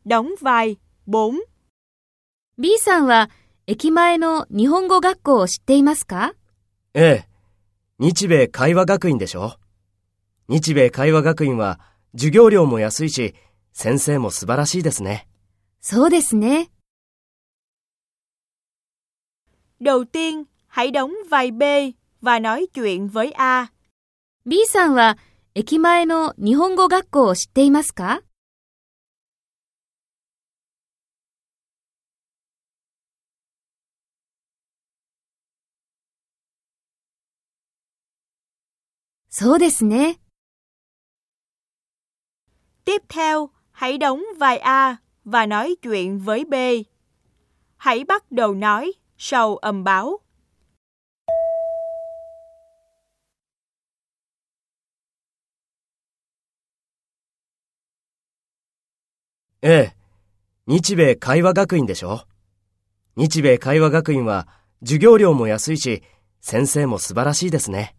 đóng vai 4. B さんは駅前の日本語学校を知っていますか？ ええ。日米会話学院でしょ。日米会話学院は授業料も安いし、先生も素晴らしいですね。 そうですね。 Đầu tiên, hãy đóng vai B và nói chuyện với A. B さんは駅前の日本語学校を知っていますか？そうですね。 Tiếp theo, hãy đóng vai A và nói chuyện với B. Hãy bắt đầu nói sau âm báo. ええ。日米会話学院でしょ。日米会話学院は授業料も安いし、先生も素晴らしいですね。